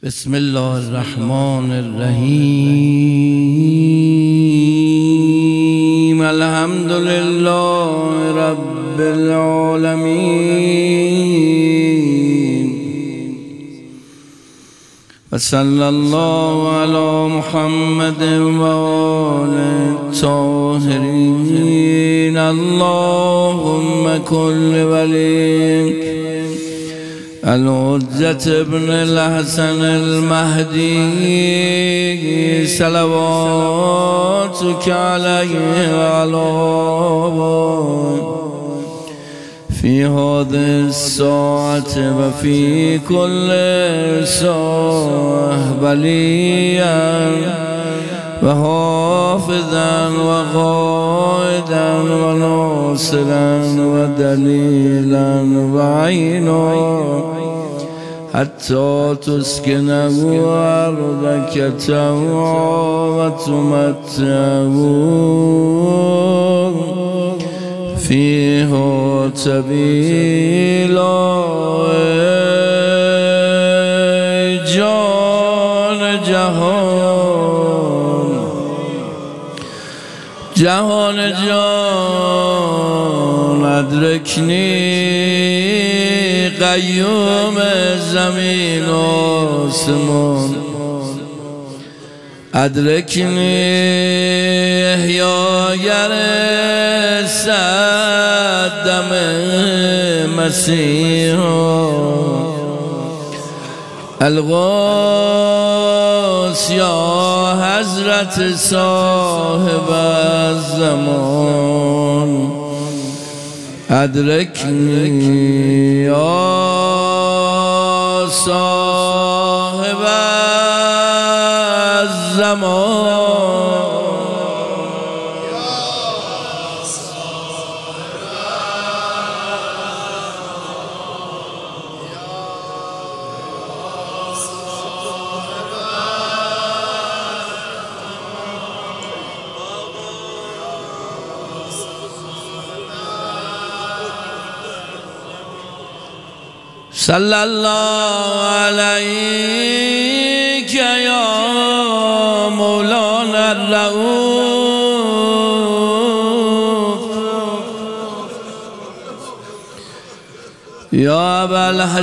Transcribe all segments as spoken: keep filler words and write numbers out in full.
بسم الله الرحمن الرحیم. الحمد لله رب العالمین و صلی الله علی محمد و آل الطاهرین. اللهم کل ولی الحجة ابن الحسن المهدي صلواتك عليه وعلى في هذه الساعة وفي كل ساعة وليا وحافظا وقائدا وناصرا ودليلا وعينا حتى تسكنه أرضك طوعا وتمتعه فيها طويلا. جان جهان جهان جان ادرکنی قیوم زمین و آسمان، ادرکنی احیاگر صد دم مسیحا، الغوث یا حضرت صاحب الزمان، ادرکنی یا صاحب الزمان. صلی الله علیک یا مولانا الرؤوف یا ابا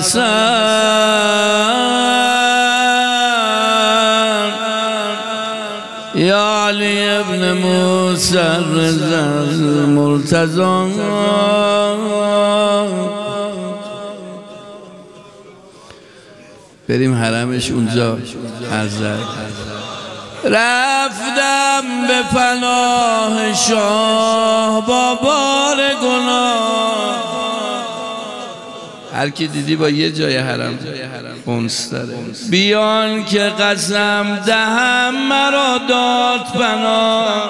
الحسن یا علی ابن موسی الرضا المرتضی. بریم حرمش اونجا حضرت. رفتم به پناه شاه با بار گناه، هر کی دیدی با یه جای حرم انس داره. بیان که قسم دهم مرا داد پناه،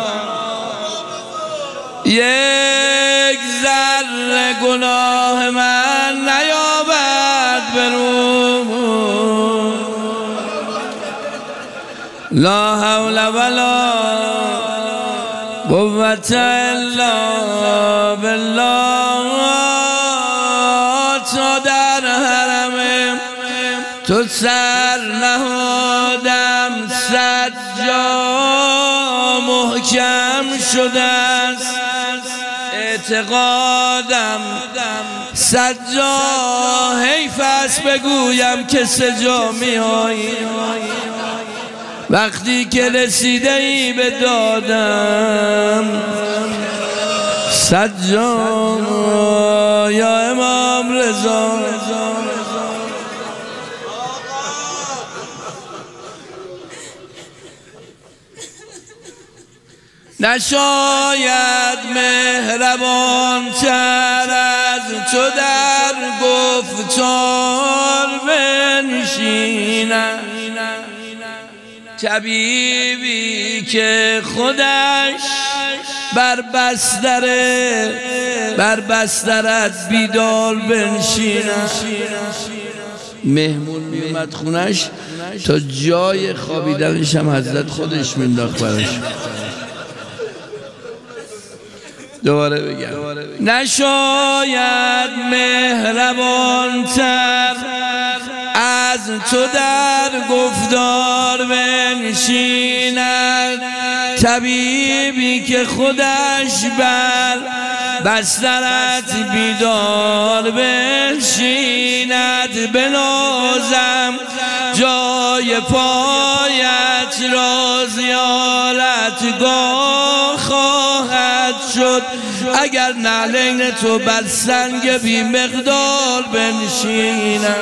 یک ذره گناه من نیابد برو. لا حول ولا قوة الا بالله. تا در حرم تو سر نهادم صد جا محکم شده است اعتقادم، صد جا حیف است بگویم که سه جا میایی. وقتی که رسیده ای به دادم صد جا یا امام رضا، نشاید مهربان تر از تو در گفتار بنشینم. طبیبی که خودش بر بستره بر بسترت بیدار بنشینم. مهمون میومد خونش تا جای خوابیدنش هم حضرت خودش مینداخت براش. دوباره بگم نشاید مهربان تر از تو در گفتار بنشیند، طبیبی که خودش بر بسترت بیدار بنشیند. بنازم جای پایت را زیارتگاه خواهد شد، اگر نعلین تو بر سنگ بی مقدار بنشینم.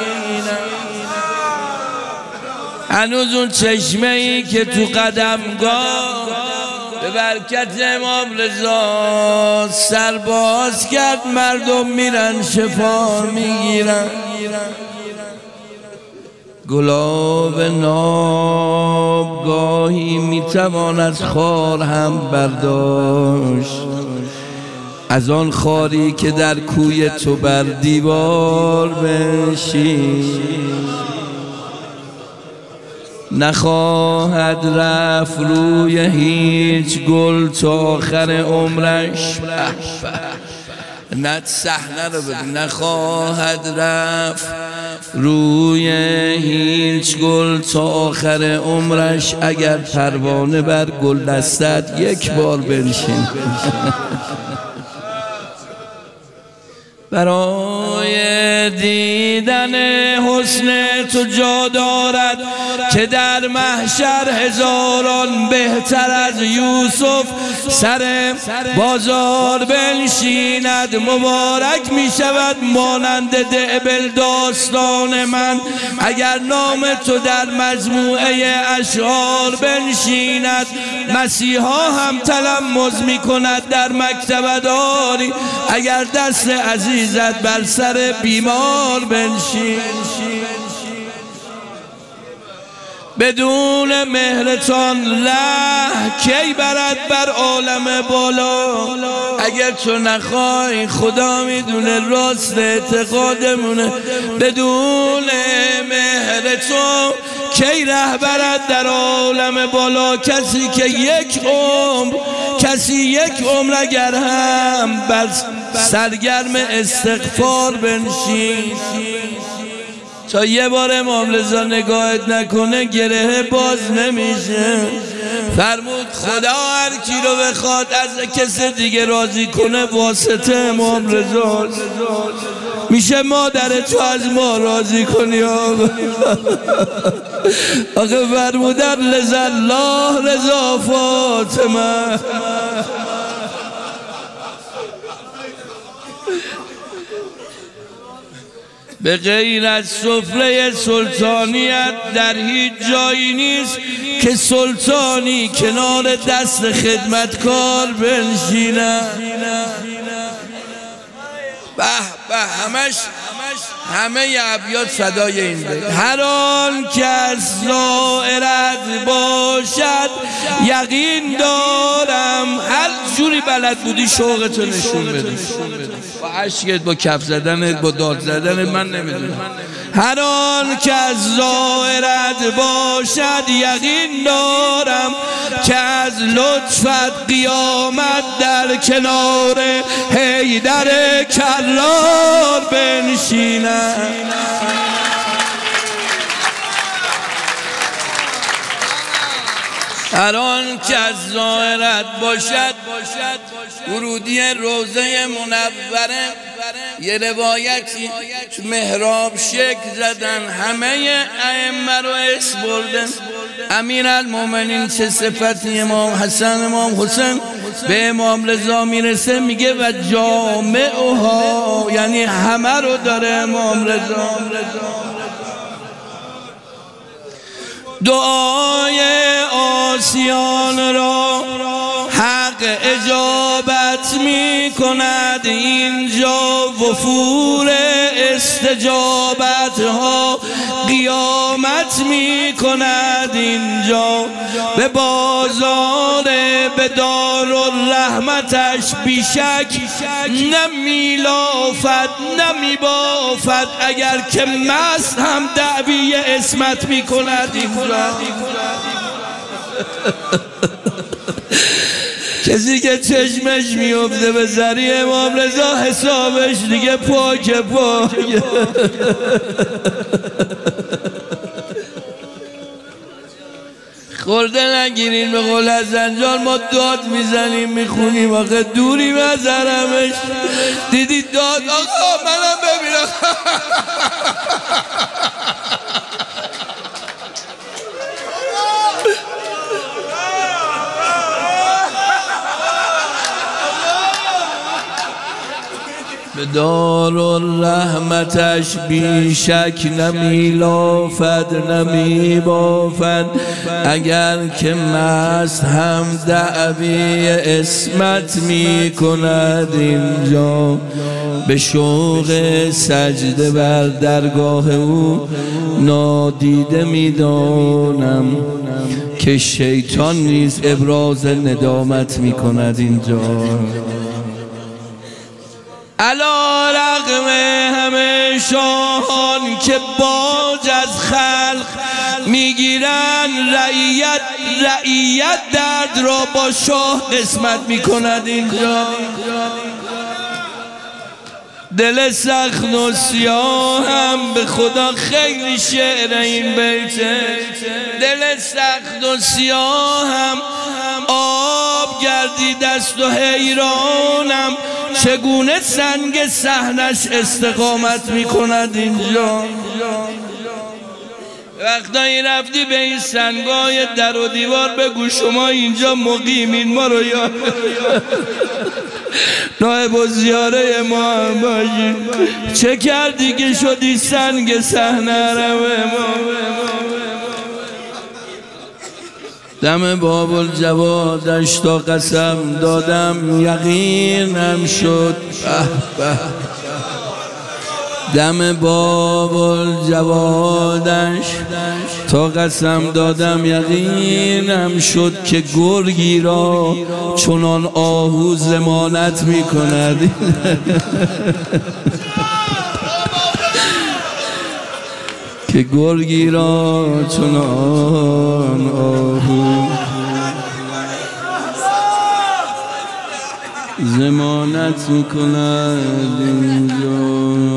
هنوز اون چشمه ای که تو قدمگاه به برکت امام رضا سرباز کرد، مردم میرن شفا میگیرن. گلاب ناب گاهی میتوان از خار هم برداشت، از آن خاری که در کوی تو بر دیوار بنشین. نخواهد رفت روی هیچ گل تا آخر عمرش. نه صحنه رو ببین. نخواهد رفت روی هیچ گل تا آخر عمرش، اگر پروانه بر گل دستت یک بار بنشین. برای دیدن حسن تو جا دارد که در محشر هزاران بهتر از یوسف سر بازار بنشیند. مبارک می شود مانند دعبل داستان من اگر نام تو در مجموعه اشعار بنشیند. مسیحا هم تلمذ می کند در مکتبه داری اگر دست عزیزت بر سر بیمار بنشین. بدون مهرتان له کی برد بر عالم بالا. اگر تو نخوای خدا میدونه راست اعتقادمونه. بدون مهر تو کی ره برد در عالم بالا. کسی که یک عمر کسی یک عمر اگر هم بر سرگرم استغفار بنشین، تا یه بار امام رضا نگاهت نکنه گره باز نمیشه. فرمود خدا هر کی رو بخواد از کس دیگه راضی کنه واسطه امام رضا میشه. مادر تو از ما راضی کنی آقا. آقا فرمودن لذا الله رضا فاطمه. به غیر از سفره سلطانیت در هیچ جایی نیست که سلطانی کنار دست خدمتکار بنشینه. به به همش همه ابیات فدای این بیت. هر آن کس زائرت باشد یقین دارم. هر جوری بلد بودی شوقتو نشون بده، با عشقت، با کف زدنت، با داد زدنت، من نمیدونم. هر آن کس زائرت باشد یقین دارم که از لطفت قیامت در کنار حیدر کرار بنشینم. هر آن که از ظاهرت باشد. ورودی روضه منوره یه روایتی محراب شکل زدن، همه ائمه رو اسم بردن. امیرالمومنین چه صفتی امام حسن امام حسین به امام رضا میرسه میگه و جامعها، یعنی همه رو داره امام رضا. دعای آسیان را حق اجابت می کند اینجا. وفور استجابت ها قیامت می کند اینجا. به بازار به دارالرحمتش بیشک نمیلافد نمیبافد اگر که مست هم دعوی اسمت می کند اینجا. کسی که چشمش میفته به زری امام رضا حسابش دیگه پاک پاک. خورده نگیرین به قول از زنجان ما داد میزنیم میخونیم آخه دوریم از حرمش دیدی داد آقا منم ببینم به دارالرحمتش بی شک نمیلافد نمی بافد اگر که مست هم دعوی اسمت می کند اینجا به شوق سجده بر درگاه او نادیده می دانم که شیطان نیز ابراز ندامت می کند اینجا علا رغم همه شاهان که باج از خلق میگیرن رعیت رعیت درد را با شاه قسمت میکند اینجا دل سخت و سیاهم به خدا خیلی شعر این بیته دل سخت و سیاهم آب گردید است و حیرانم چگونه سنگ صحنش استقامت میکند اینجا وقتایی رفتی به این سنگای در و دیوار بگو شما اینجا مقیمین ما رو یاد نایب و زیاره ما هم باشین چه کردی که شدی سنگ صحنه رو ما دم باب الجوادش تا قسم دادم یقینم شد به به دم باب الجوادش تا قسم دادم یقینم شد که گرگی را چنان آهو ضمانت می کند که گرگی را چنان آهو ضمانت میکند اینجا